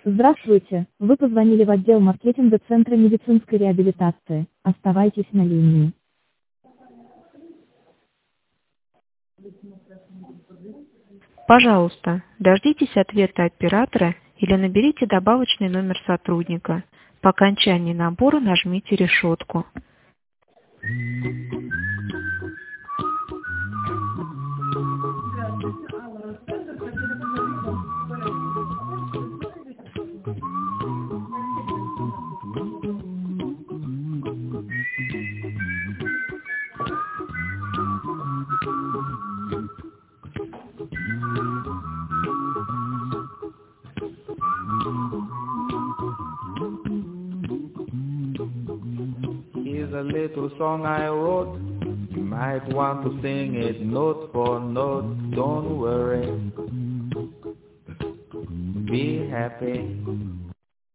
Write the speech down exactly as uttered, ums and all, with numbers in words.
Здравствуйте, вы позвонили в отдел маркетинга Центра медицинской реабилитации. Оставайтесь на линии. Пожалуйста, дождитесь ответа оператора или наберите добавочный номер сотрудника. По окончании набора нажмите решетку. Here's a little song I wrote. You might want to sing it note for note. Don't worry. Be happy.